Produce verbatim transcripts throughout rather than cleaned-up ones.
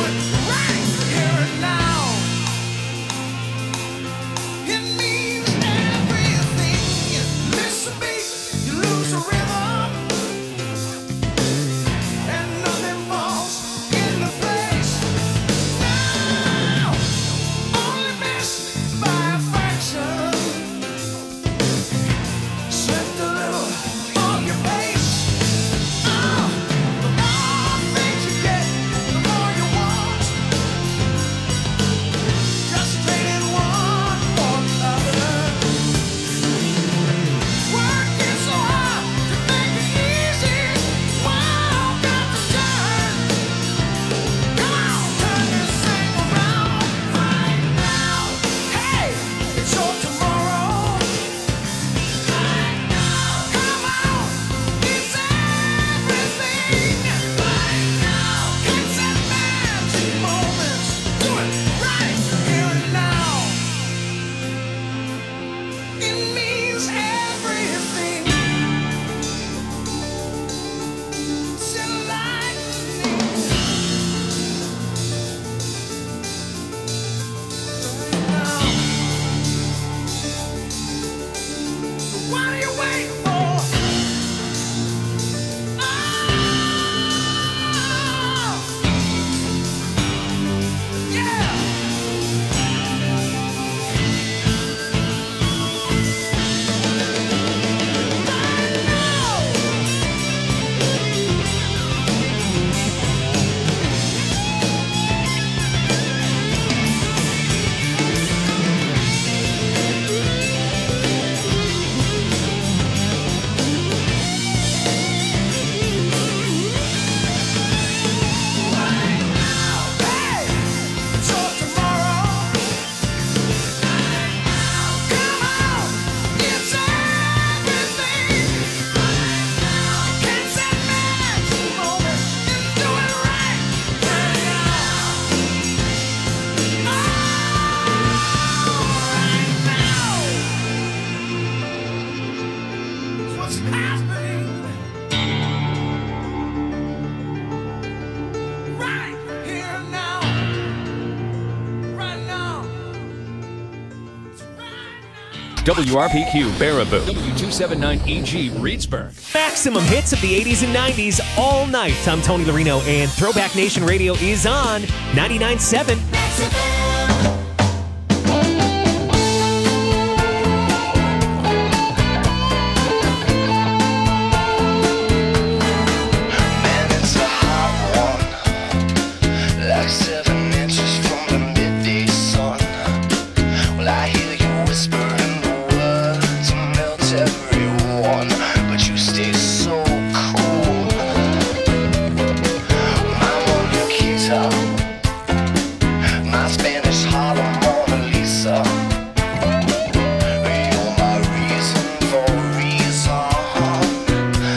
W R P Q Baraboo, W two seventy-nine E G Reedsburg. Maximum hits of the eighties and nineties all night. I'm Tony Larino, and Throwback Nation Radio is on ninety-nine point seven.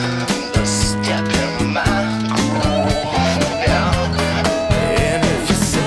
And if you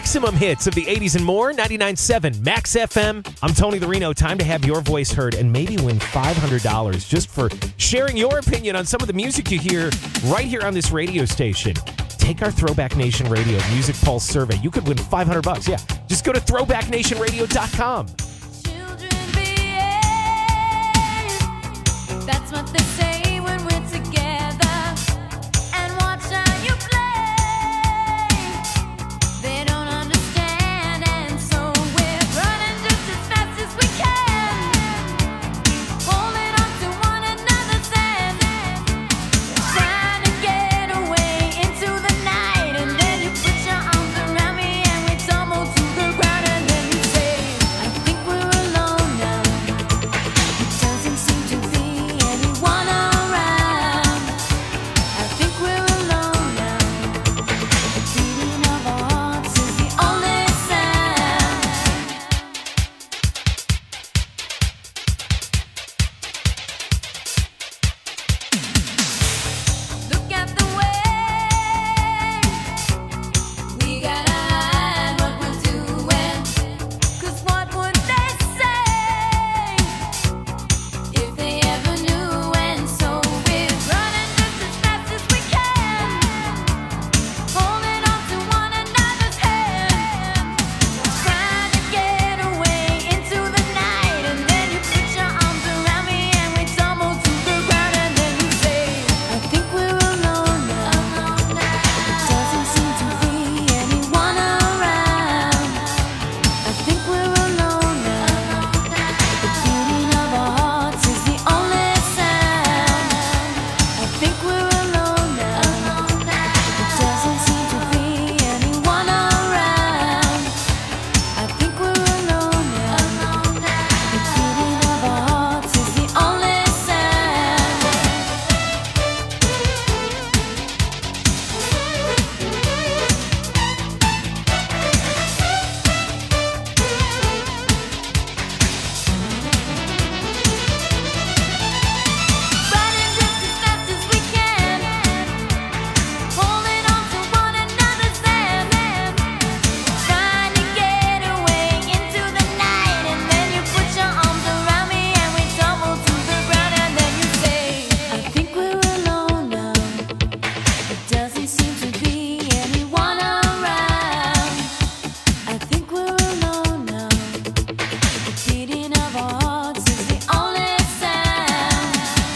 maximum hits of the eighties and more. ninety-nine point seven Max F M. I'm Tony Larino. Time to have your voice heard and maybe win five hundred dollars just for sharing your opinion on some of the music you hear right here on this radio station. Take our Throwback Nation Radio Music Pulse survey. You could win five hundred bucks. Yeah, just go to throwback nation radio dot com. Children behave. That's what they say when we're together. And watch how you play. They don't understand, and so we're running just as fast as we can. Holding on to one another's hand. Trying to get away into the night. And then you put your arms around me and we tumble to the ground. And then you say, I think we're alone now. It doesn't seem to be anyone around. I think we're alone now. The beating of our hearts is the only sound. Look at the way we gotta hide what we're doing. 'Cause what would they say if they ever knew? And so we're running just as fast as we can, holding on to one another's hand, trying to get away into the night. And then you put your arms around me and we tumble to the ground. And then you say, I think we're alone now. It doesn't seem to be anyone around. I think we're alone now. The beating of our hearts is the only sound. I think we're alone now. It doesn't seem to be anyone around. I think we're alone now. The beating of our hearts is the only sound. Running just as fast as we can, holding on to one another's hand, trying to get away into the night. And then you put your arms around me and we tumble to the ground. And then you say, I think we're alone now. It doesn't seem to be anyone around. I think we're alone now. The beating of our hearts is the only sound.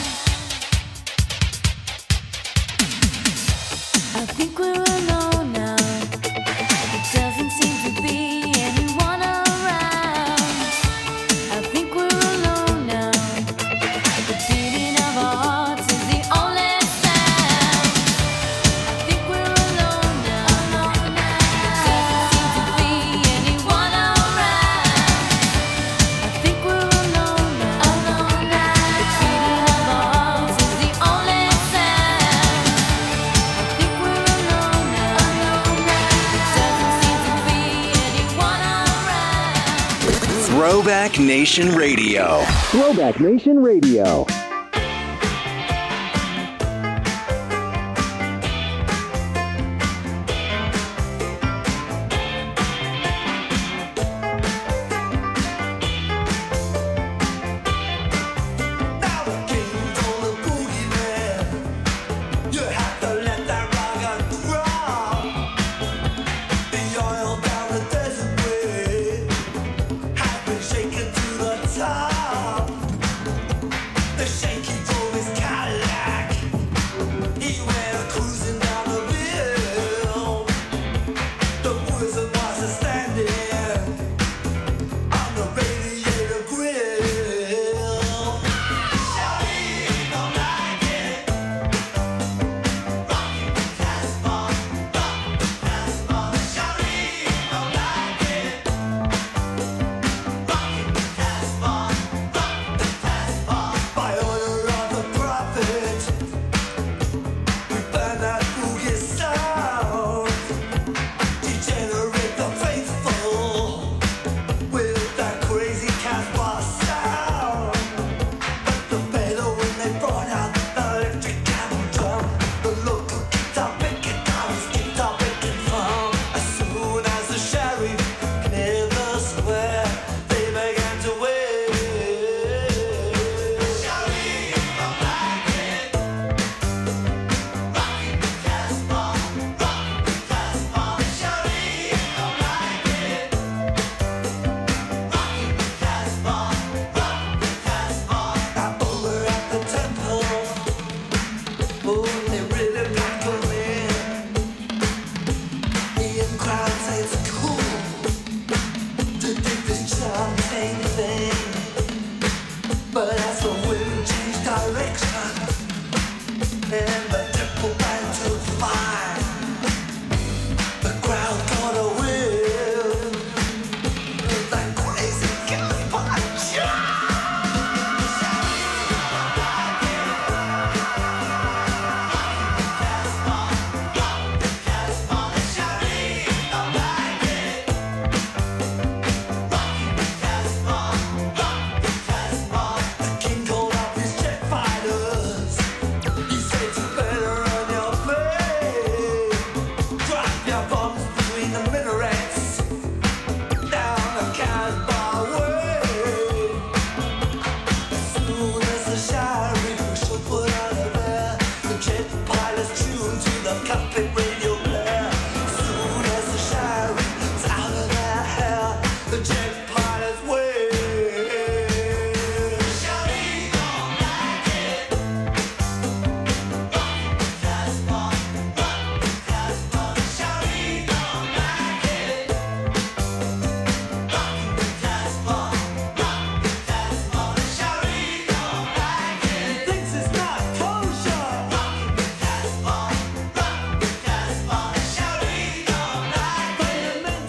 I think we're alone now. It doesn't seem to be anyone around. I think we're alone now. The beating of our hearts is the only sound. I think we're alone now. It doesn't seem to be anyone around. I think we're alone now. The beating of our hearts is the only sound. I think we're alone now. It doesn't seem to be anyone around. Throwback Nation Radio. Throwback Nation Radio. Now the king's on the boogie man. You have to let that rock and roll. The oil down the desert way has been shaken to the top. The shake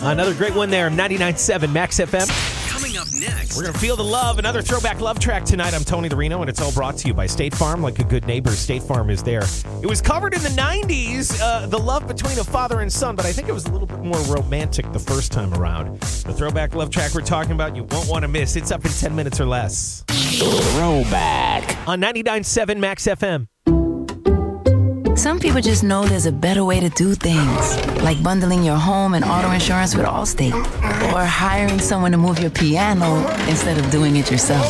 Another great one there, ninety-nine point seven Max F M. Coming up next. We're going to feel the love. Another throwback love track tonight. I'm Tony the Reno, and it's all brought to you by State Farm. Like a good neighbor, State Farm is there. It was covered in the nineties, uh, the love between a father and son, but I think it was a little bit more romantic the first time around. The throwback love track we're talking about, you won't want to miss. It's up in ten minutes or less. Throwback. On ninety-nine point seven Max F M. Some people just know there's a better way to do things, like bundling your home and auto insurance with Allstate, or hiring someone to move your piano instead of doing it yourself.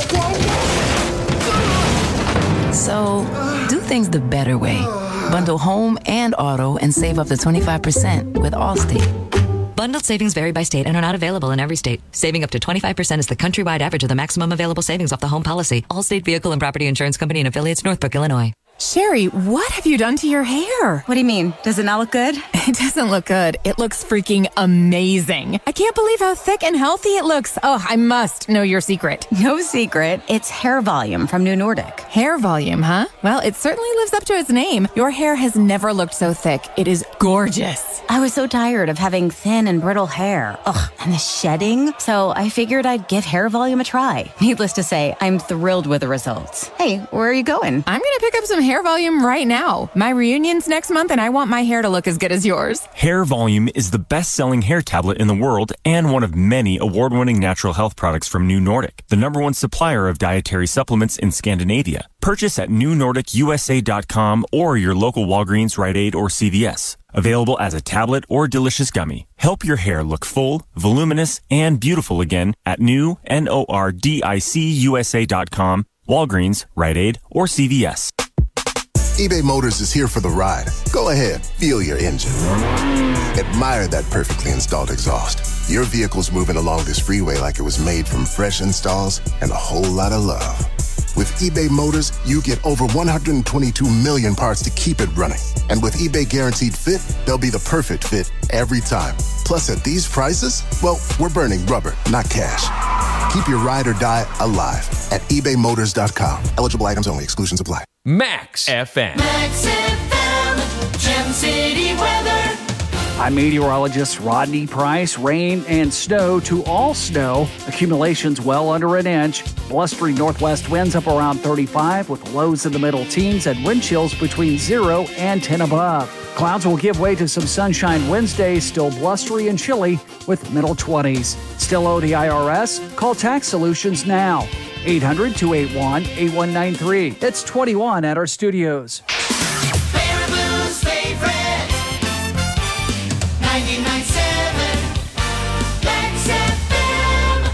So, do things the better way. Bundle home and auto and save up to twenty-five percent with Allstate. Bundled savings vary by state and are not available in every state. Saving up to twenty-five percent is the countrywide average of the maximum available savings off the home policy. Allstate Vehicle and Property Insurance Company and affiliates, Northbrook, Illinois. Sherry, what have you done to your hair? What do you mean? Does it not look good? It doesn't look good. It looks freaking amazing. I can't believe how thick and healthy it looks. Oh, I must know your secret. No secret. It's hair volume from New Nordic. Hair volume, huh? Well, it certainly lives up to its name. Your hair has never looked so thick. It is gorgeous. I was so tired of having thin and brittle hair. Ugh, and the shedding. So I figured I'd give hair volume a try. Needless to say, I'm thrilled with the results. Hey, where are you going? I'm going to pick up some hair volume right now. My reunion's next month, and I want my hair to look as good as yours. Hair Volume is the best-selling hair tablet in the world and one of many award-winning natural health products from New Nordic, the number one supplier of dietary supplements in Scandinavia. Purchase at new nordic u s a dot com or your local Walgreens, Rite Aid, or C V S. Available as a tablet or delicious gummy. Help your hair look full, voluminous, and beautiful again at new nordic u s a dot com, Walgreens, Rite Aid, or C V S. eBay Motors is here for the ride. Go ahead, feel your engine. Admire that perfectly installed exhaust. Your vehicle's moving along this freeway like it was made from fresh installs and a whole lot of love. With eBay Motors, you get over one hundred twenty-two million parts to keep it running. And with eBay Guaranteed Fit, they'll be the perfect fit every time. Plus, at these prices, well, we're burning rubber, not cash. Keep your ride or die alive at ebay motors dot com. Eligible items only. Exclusions apply. Max F M. Max F M, Gem City weather. I'm meteorologist Rodney Price. Rain and snow to all snow. Accumulations well under an inch. Blustery northwest winds up around thirty-five with lows in the middle teens and wind chills between zero and ten above. Clouds will give way to some sunshine Wednesday, still blustery and chilly with middle twenties. Still owe the I R S? Call Tax Solutions now. eight hundred, two eight one, eight one nine three. It's twenty-one at our studios. Baraboo's favorite. ninety-nine point seven. Max F M.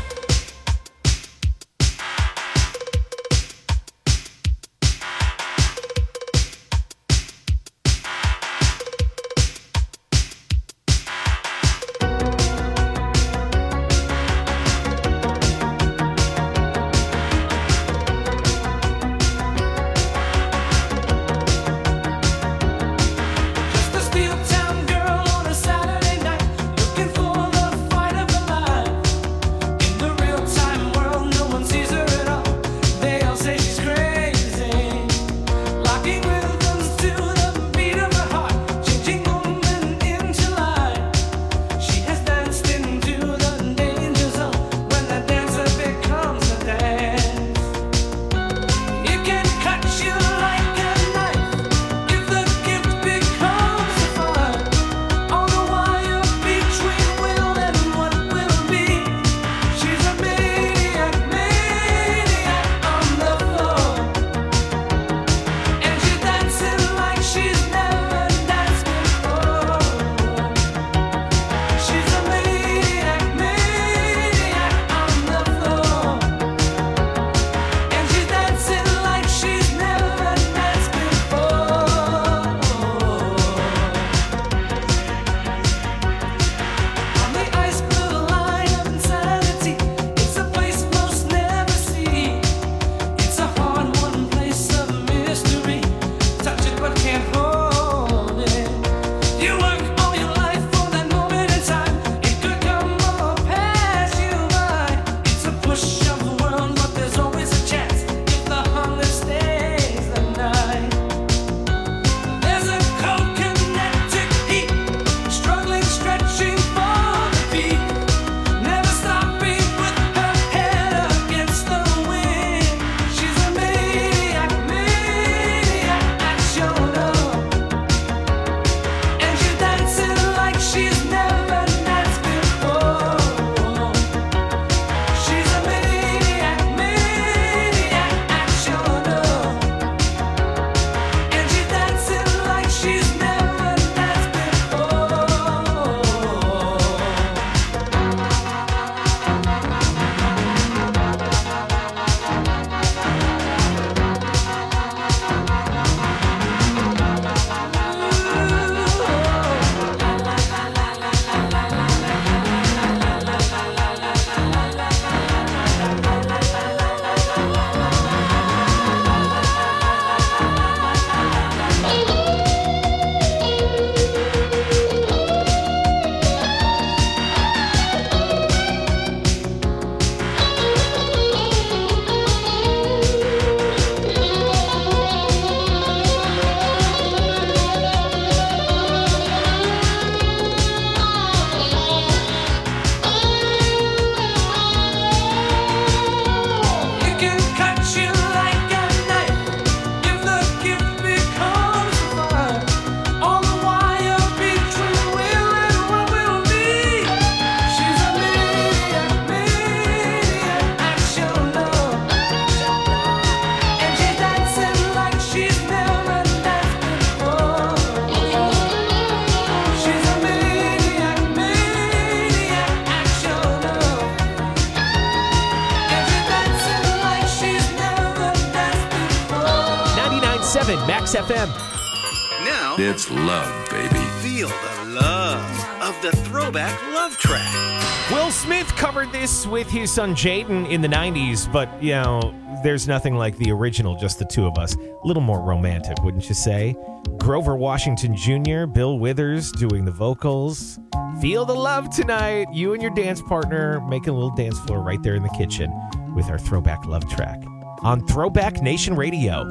seven Max F M. Now, it's love, baby. Feel the love of the throwback love track. Will Smith covered this with his son Jaden in the nineties, but, you know, there's nothing like the original, just the two of us. A little more romantic, wouldn't you say? Grover Washington Junior, Bill Withers doing the vocals. Feel the love tonight. You and your dance partner making a little dance floor right there in the kitchen with our throwback love track on Throwback Nation Radio.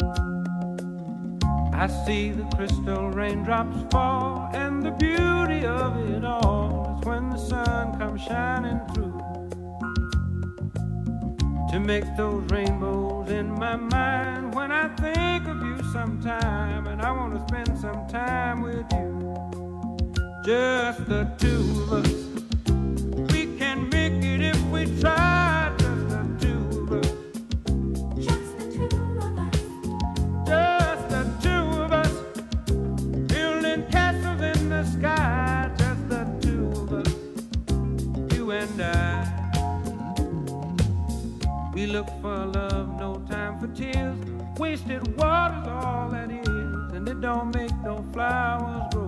I see the crystal raindrops fall, and the beauty of it all is when the sun comes shining through to make those rainbows in my mind. When I think of you sometime, and I want to spend some time with you, just the two of us. We can make it if we try, just the two of us. Just the two of us. Just the two of us. Building castles in the sky, just the two of us. You and I. We look for love, no time for tears. Wasted water's all that is, and it don't make no flowers grow.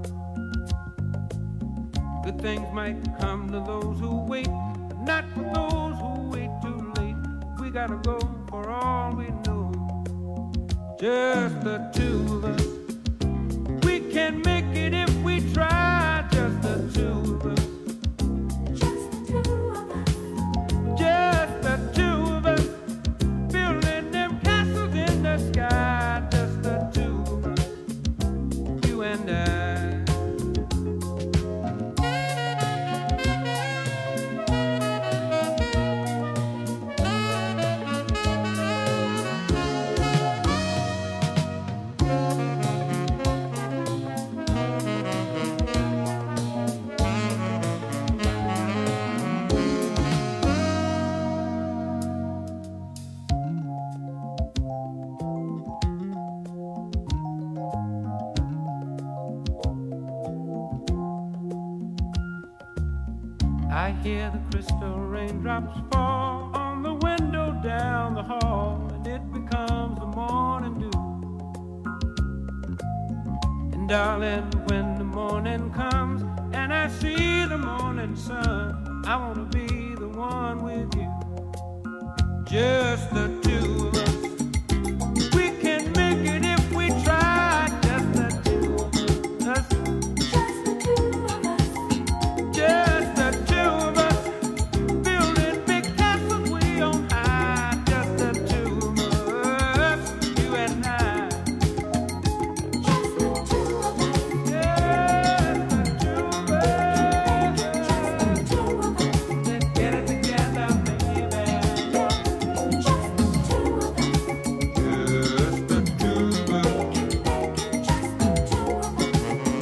Good things might come to those who wait, but not for those who wait too late. We gotta go for all we know. Just the two of us. We can make it if we try. Just the two of us. Just the two of us. Just the two of us. Building them castles in the sky. Just the two of us. You and I. I hear the crystal raindrops fall on the window down the hall, and it becomes the morning dew. And darling, when the morning comes and I see the morning sun, I wanna be the one with you. Just the two of us. We can make it if we try. Just the two of us. Just the two of us. Just the two of us. Building big castles way on high. Just the two of us. You and I. Just the two of us. Just the two of us. Just the two of us. Let's get it together, baby. Just the two of us. Just the two of us. Just the two of us.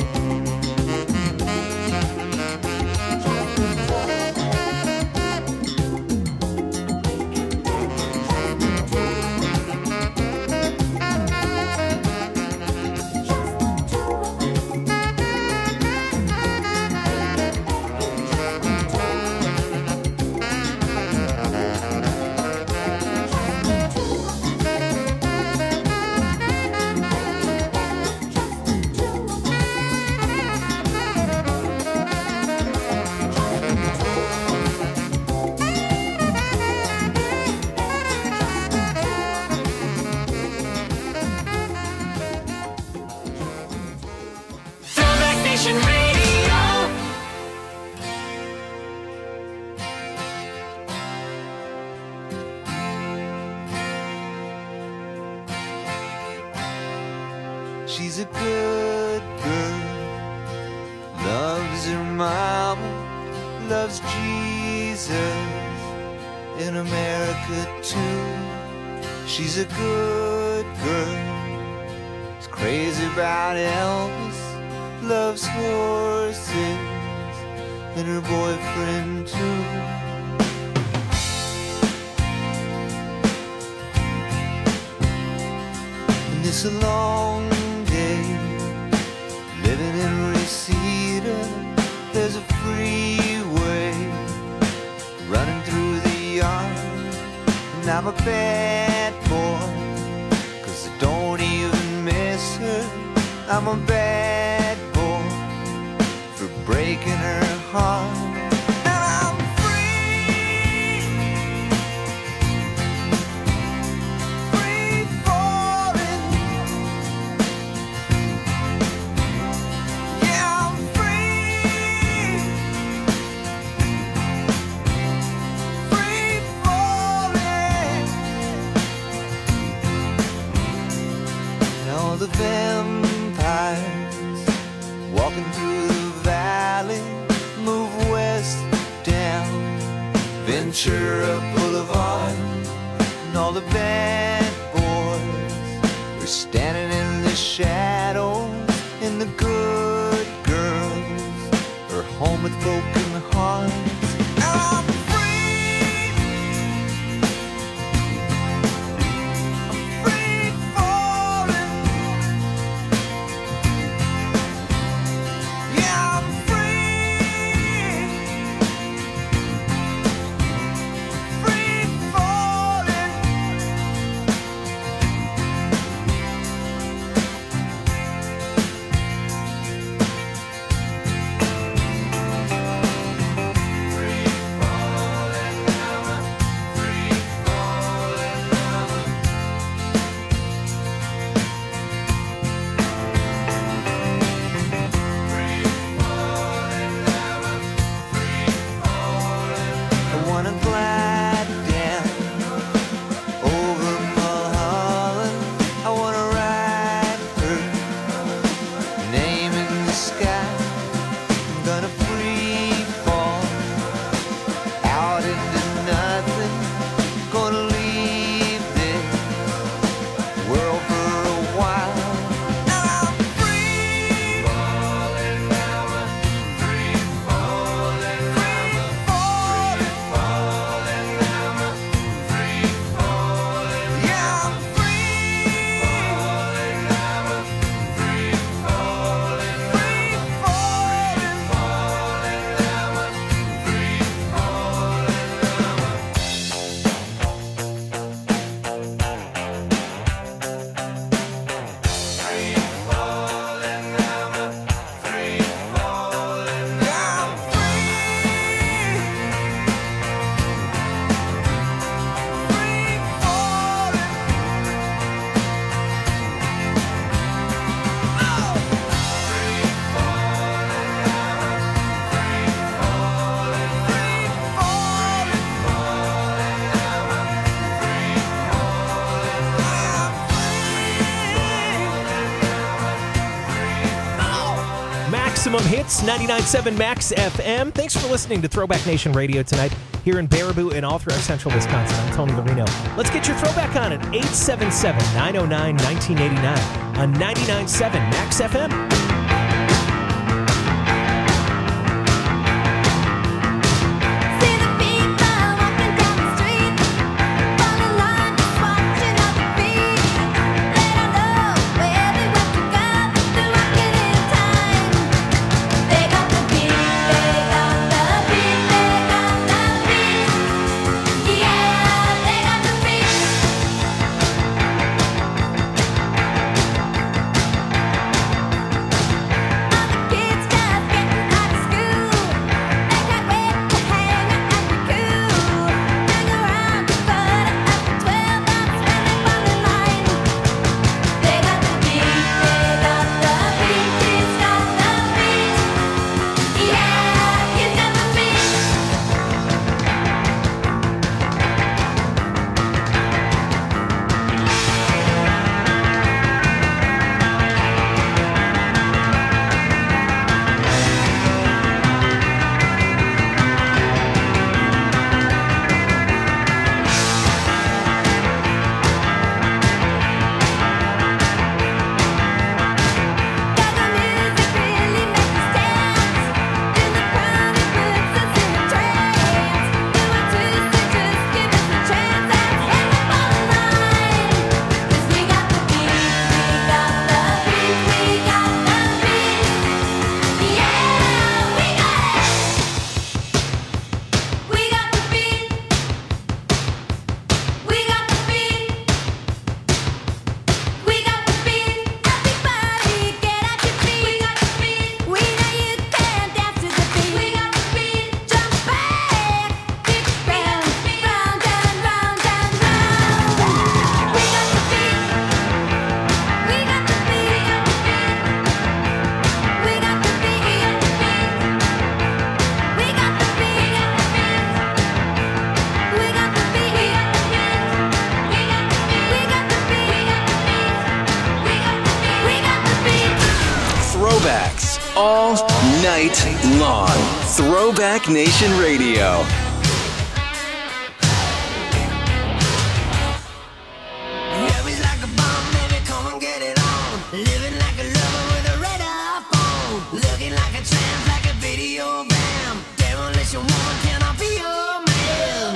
Throwback Nation Radio. She's a good girl, loves her mama, loves Jesus in America too. She's a good girl, is crazy about Elvis, loves horses and her boyfriend too. And it's a long day living in Reseda. There's a freeway running through the yard, and I'm a bad boy, 'cause I don't even I'm a bad boy for breaking her heart. And I'm free, free falling. Yeah, I'm free, free falling. And all the vampires walking through the valley move west down Ventura Boulevard, and all the bad boys are standing in the shadows, and the good girls are home with broken hearts. And I'm free, I'm free falling. Yeah, I'm free, free falling. I wanna glide down over Mulholland. I wanna write her name in the sky. I'm gonna free fall out into nothing. Gonna leave this world for a while. And I'm free falling, free falling, free falling, falling, free falling. Yeah, I'm free falling, free falling, free falling, falling, free Maximum Hits, ninety-nine point seven Max F M. Thanks for listening to Throwback Nation Radio tonight here in Baraboo and all throughout central Wisconsin. I'm Tony Marino. Let's get your throwback on at eight seven seven, nine oh nine, nineteen eighty-nine on ninety-nine point seven Max F M. night long. Throwback Nation Radio. Love like a bomb, baby, come and get it on. Living like a lover with a radar phone. Looking like a tramp, like a video bam. Demolition woman, can I be your man?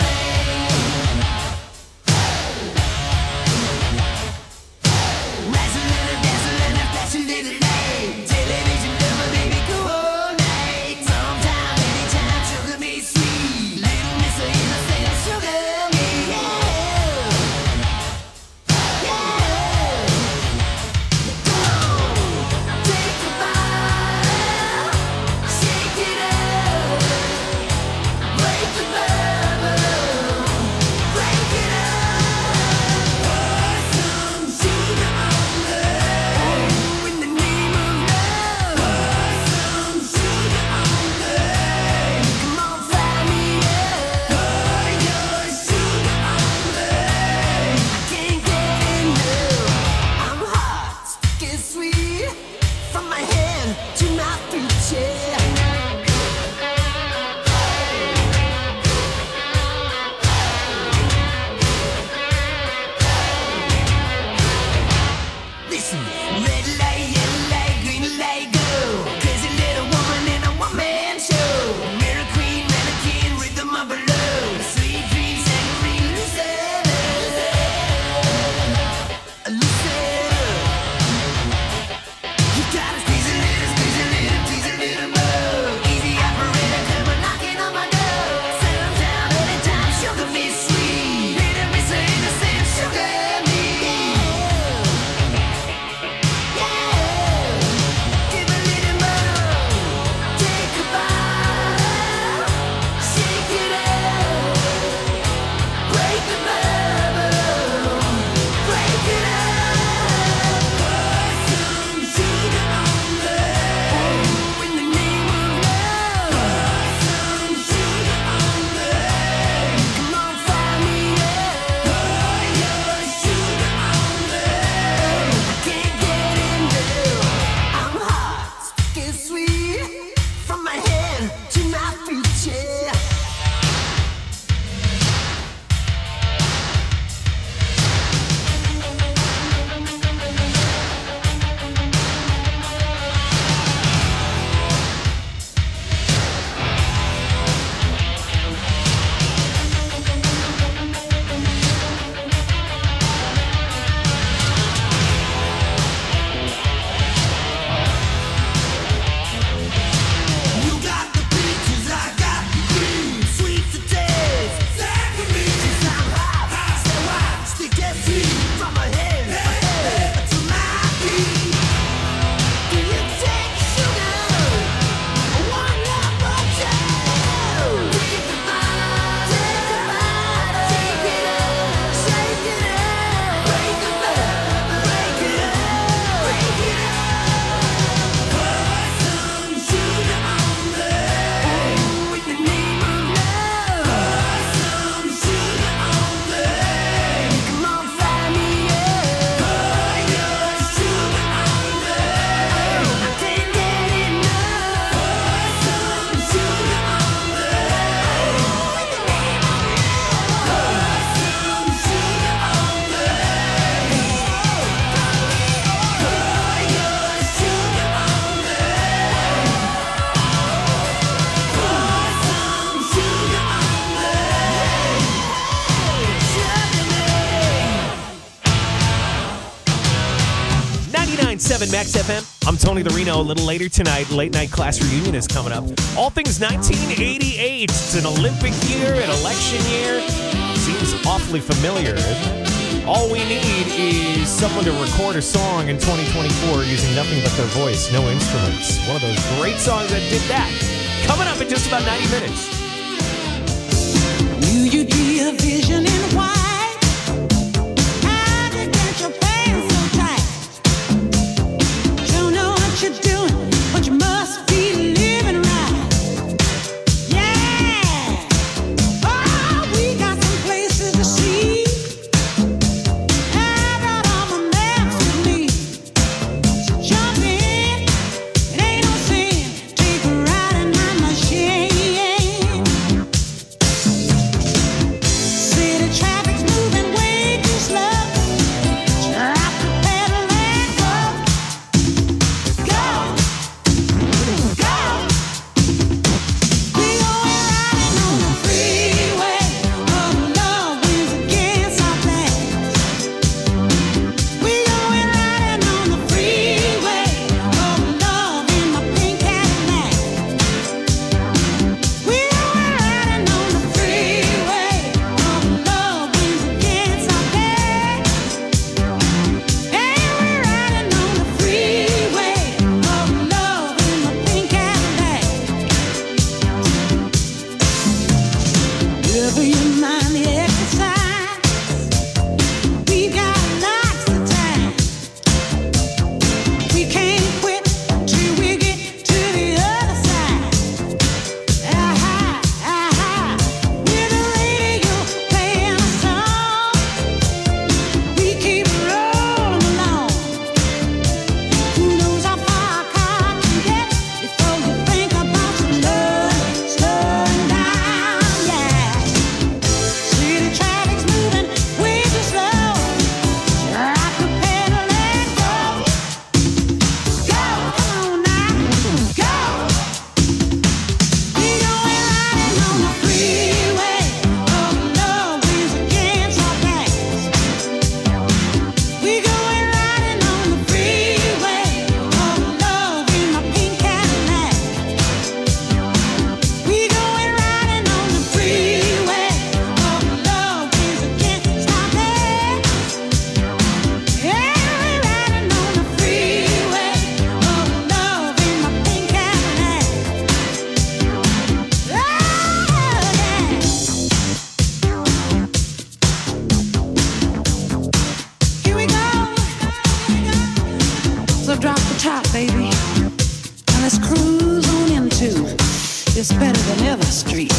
Wrestling and dancing and flashing little light. Television lover, baby, go all night. Sometime, anytime, sugar me sweet. Little miss of innocent, sugar me, yeah. From my hand to my future. Listen, red light, yellow light, green light, go. Crazy little woman in a one-man show. Mirror queen, mannequin, rhythm of a low. Sweet dream, saccharine, Lucetta. Lucetta. You gotta squeeze a little, squeeze a little, tease a little more. Easy operator, come on knocking on my door. Settle down anytime, sugar me sweet. Little miss of innocent, sugar me. Give a little more, take a bite, shake it up, break the bubble, break it up. Put some sugar on me, in the name of love. Put some sugar on me, come on, fire me up. Put your sugar on me, I can't get enough. I'm hot, sticky sweet, from my hand to my future. You got the peaches, I got the cream. Sweet to taste, saccharine. Since I'm hot, so hot, sticky sweet, from my head to my feet. Do you take sugar? One love or two? Take a bite, take a bite, shake it up, shake it up, break the bubble, break it up, break it up. Put some sugar on me, in the name of love. Put some sugar on me, come on, fire me up. Put your sugar on me, I can't get enough. Put some sugar on me, in the name of love. Put some sugar on me, put your sugar on me. Put some sugar on me. ninety-nine point seven Max F M. I'm Tony the Reno. A little later tonight, late night class reunion is coming up. All things nineteen eighty-eight. It's an Olympic year, an election year. Seems awfully familiar, isn't it? All we need is someone to record a song in twenty twenty-four using nothing but their voice, no instruments. One of those great songs that did that. Coming up in just about ninety minutes. Knew you'd be a vision in white. How'd you get your pants so tight? Don't know what you're doing, but you must be living right. Yeah. Oh, we got some places to see. I brought all my maps with me. So jump in, it ain't no sin. Take a baby. Now let's cruise on into this better than ever street.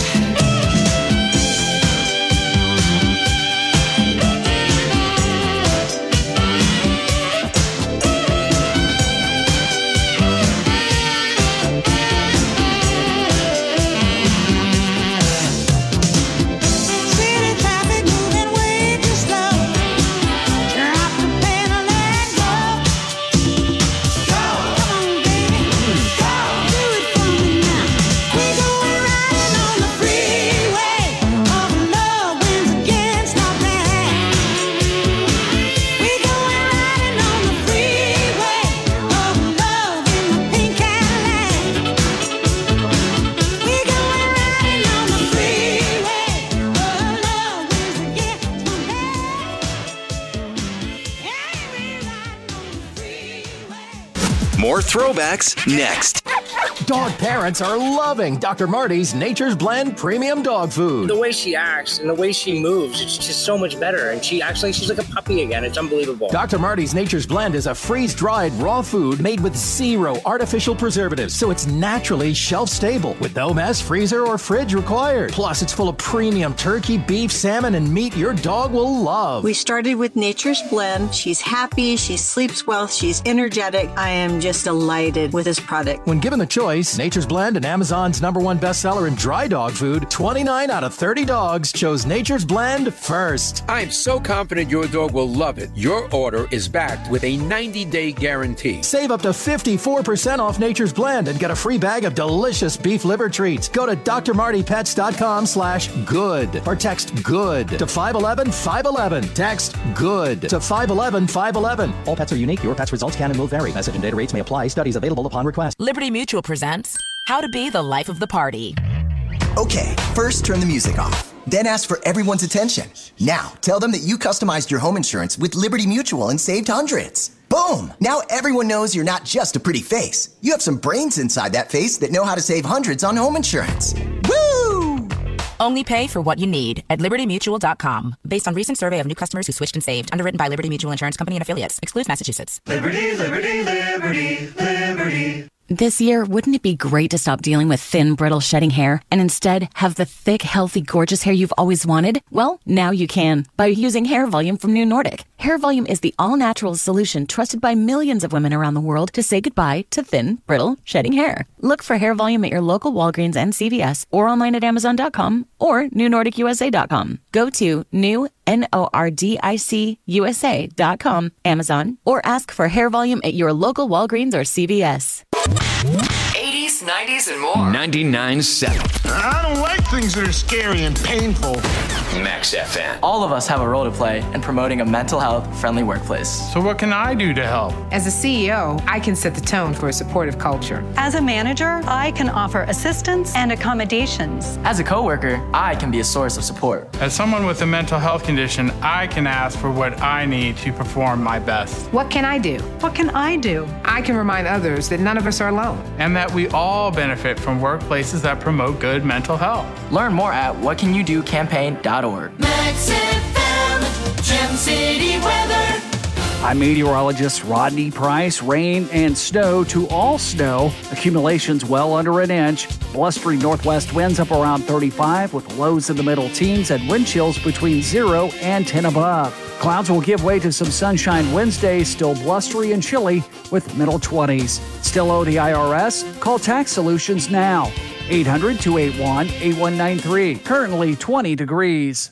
More throwbacks next. Dog parents are loving Doctor Marty's Nature's Blend Premium Dog Food. The way she acts and the way she moves, it's just so much better. And she actually, she's like a puppy again. It's unbelievable. Doctor Marty's Nature's Blend is a freeze-dried raw food made with zero artificial preservatives, so it's naturally shelf-stable with no mess, freezer, or fridge required. Plus, it's full of premium turkey, beef, salmon, and meat your dog will love. We started with Nature's Blend. She's happy, she sleeps well, she's energetic. I am just delighted with this product. When given the choice, Nature's Blend and Amazon's number one bestseller in dry dog food, twenty-nine out of thirty dogs chose Nature's Blend first. I'm so confident your dog will love it. Your order is backed with a ninety-day guarantee. Save up to fifty-four percent off Nature's Blend and get a free bag of delicious beef liver treats. Go to drmartypets.com slash good or text good to five one one five one one. Text good to five one one five one one. All pets are unique. Your pet's results can and will vary. Message and data rates may apply. Studies available upon request. Liberty Mutual presents How to Be the Life of the Party. Okay, first turn the music off. Then ask for everyone's attention. Now, tell them that you customized your home insurance with Liberty Mutual and saved hundreds. Boom! Now everyone knows you're not just a pretty face. You have some brains inside that face that know how to save hundreds on home insurance. Woo! Only pay for what you need at liberty mutual dot com. Based on recent survey of new customers who switched and saved. Underwritten by Liberty Mutual Insurance Company and affiliates. Excludes Massachusetts. Liberty, liberty, liberty, liberty. This year, wouldn't it be great to stop dealing with thin, brittle, shedding hair and instead have the thick, healthy, gorgeous hair you've always wanted? Well, now you can by using Hair Volume from New Nordic. Hair Volume is the all-natural solution trusted by millions of women around the world to say goodbye to thin, brittle, shedding hair. Look for Hair Volume at your local Walgreens and C V S or online at amazon dot com or new nordic u s a dot com. Go to new N O R D I C U S A dot com, Amazon, or ask for Hair Volume at your local Walgreens or C V S. eighties, nineties, and more. ninety-nine point seven. I don't like things that are scary and painful. Max F M. All of us have a role to play in promoting a mental health friendly workplace. So what can I do to help? As a C E O, I can set the tone for a supportive culture. As a manager, I can offer assistance and accommodations. As a coworker, I can be a source of support. As someone with a mental health condition, I can ask for what I need to perform my best. What can I do? What can I do? I can remind others that none of us are alone. And that we all benefit from workplaces that promote good mental health. Learn more at what can you do campaign dot org. Max F M, Gem City weather. I'm meteorologist Rodney Price. Rain and snow to all snow. Accumulations well under an inch. Blustery northwest winds up around thirty-five with lows in the middle teens and wind chills between zero and ten above. Clouds will give way to some sunshine Wednesday, still blustery and chilly with middle twenties. Still owe the I R S? Call Tax Solutions now. eight hundred, two eight one, eight one nine three. Currently twenty degrees.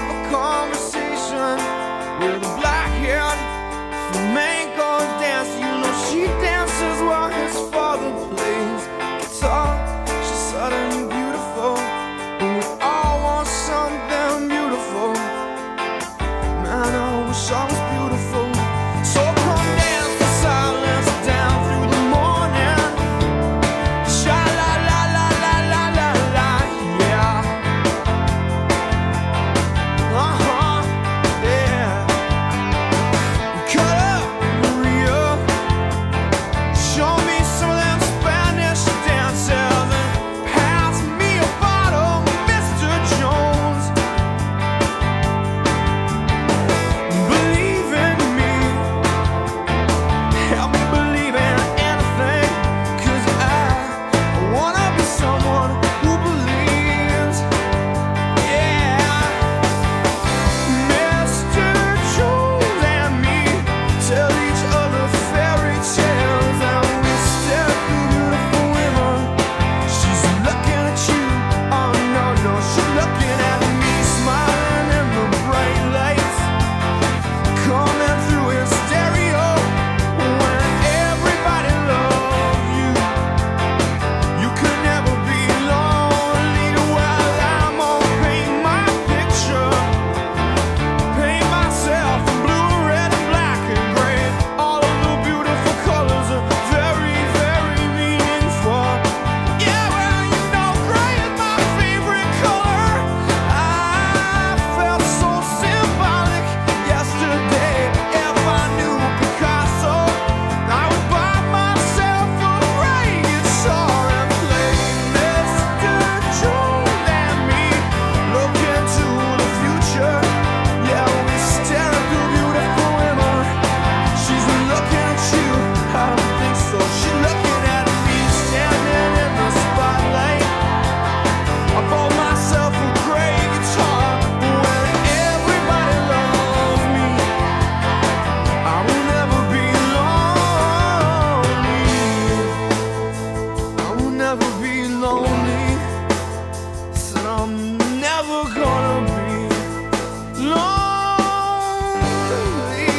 With a black-haired flamenco dance, you lonely. Said I'm never gonna be lonely.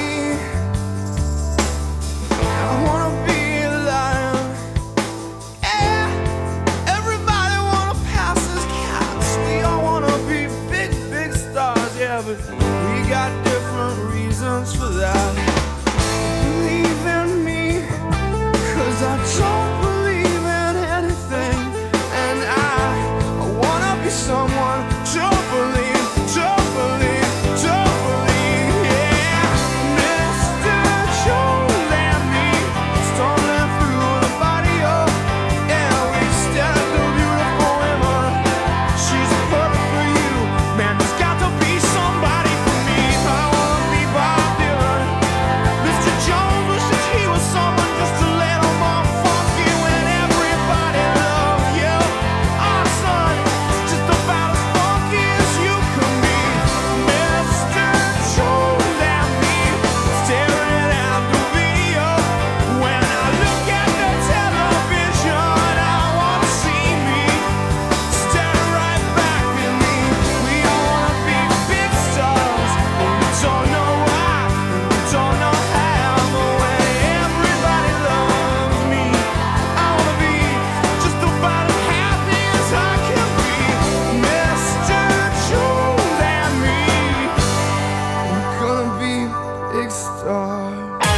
I wanna be a lion. Yeah, everybody wanna pass as cats. We all wanna be big, big stars. Yeah, but we got different reasons for that. Believe in me, 'cause I don't believe in anything. And I, I wanna be someone to believe, to believe, to believe. Yeah, Mister Joel and me, stumbling through the body of, yeah, we stare at the beautiful women. She's perfect for you, man. There's got to be somebody for me. I wanna be Bob Dylan. Mister Jones wishes he was someone just a little more funky when everybody loves you. Our son is just about as funky as you can be. Mister Jones and me, staring at the video. When I look at the television, I wanna see me staring right back at me. We all wanna be big stars, but we don't know why, we don't know how. But when everybody loves me, I wanna be just about as happy as I can be. Mister Jones and me, we're gonna be big stars.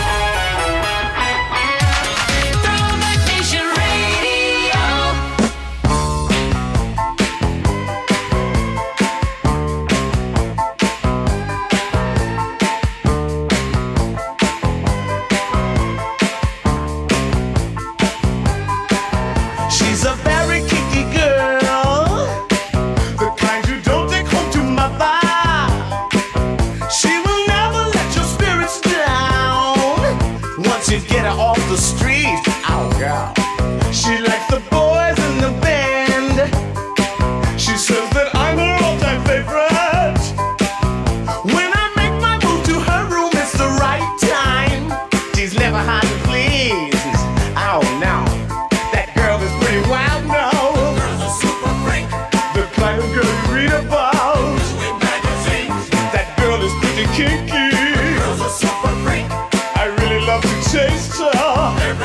Nation Radio. She's a very kinky girl, the kind you don't take home to mother. She will never let your spirits down once you get her off the street. Oh, girl. She likes the boys in the band. She says that I'm her all-time favorite. When I make my move to her room, it's the right time. She's never hard to please. Oh, no. That girl is pretty wild now. Girl's a super freak. The kind of girl you read about. In magazines. That girl is pretty kinky. Girl's a super freak. I really love to taste her.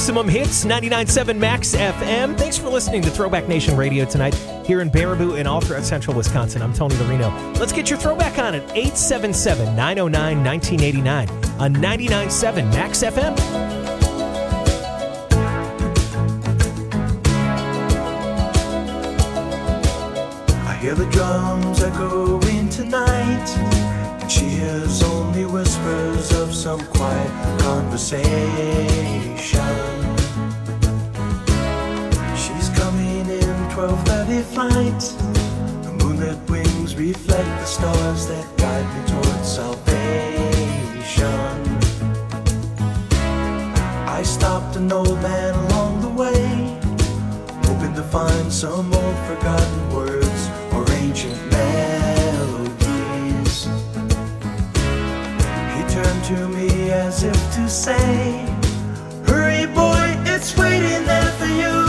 Maximum Hits, ninety-nine point seven Max F M. Thanks for listening to Throwback Nation Radio tonight here in Baraboo and all throughout central Wisconsin. I'm Tony Larino. Let's get your throwback on at eight seven seven, nine oh nine, one nine eight nine on ninety-nine point seven Max F M. I hear the drums echoing tonight, and she hears only whispers of some quiet conversation. She's coming in twelve thirty flight. The moonlit wings reflect the stars that guide me towards salvation. I stopped an old man along the way, hoping to find some old forgotten words or ancient melodies. He turned to me as if to say, hurry boy, it's waiting there for you.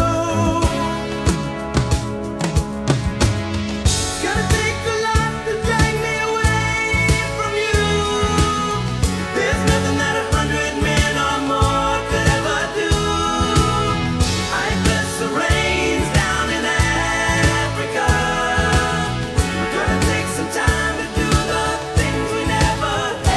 Gonna take a lot to drag me away from you. There's nothing that a hundred men or more could ever do. I bless the rains down in Africa. We're gonna take some time to do the things we never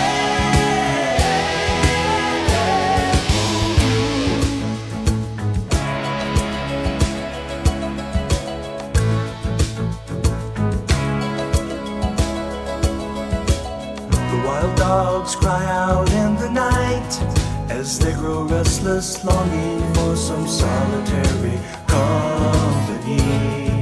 The wild dogs cry out in the night as they grow restless, longing for some solitary company.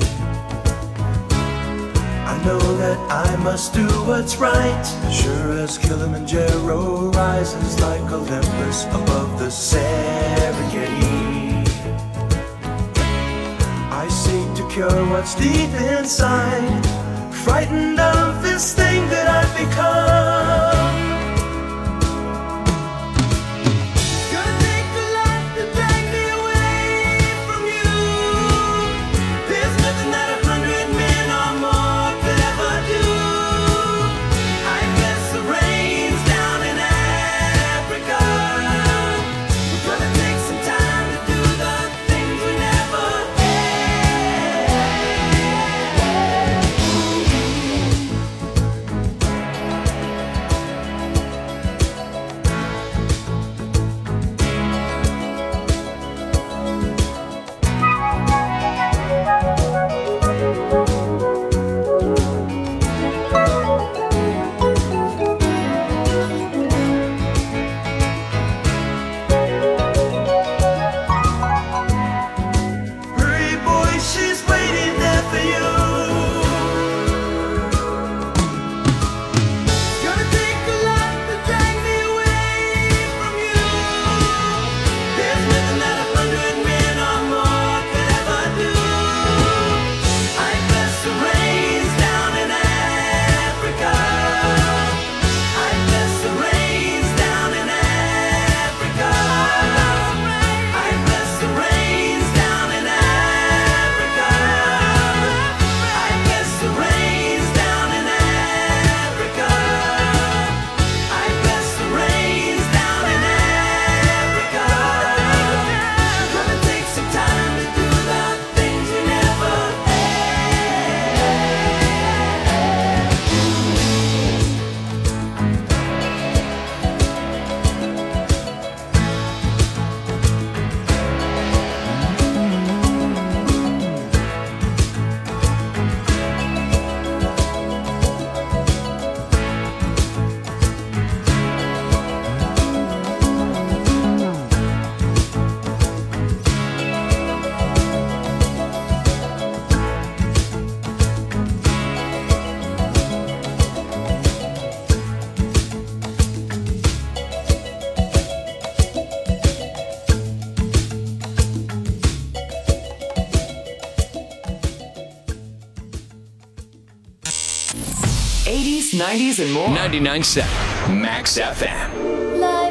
I know that I must do what's right, sure as Kilimanjaro rises like Olympus above the Serengeti. I seek to cure what's deep inside, frightened of this thing that I've become. Gonna take a lot to drag me away from you. There's nothing that a hundred men or more could ever do. I bless the rains down in Africa. We're gonna take some time to do the things we never Hurry, boy, she's waiting there for you. Gonna take a lot to drag me away from you. There's nothing that a hundred men or more could ever do. I bless the rains down in Africa. I bless the rains down in Africa. I bless the rains down in Africa. I bless the rains down in Africa. I bless the rains down in Africa. We're gonna take some time to do the things we never eighties, nineties, and more. ninety-nine point seven Max F M. Life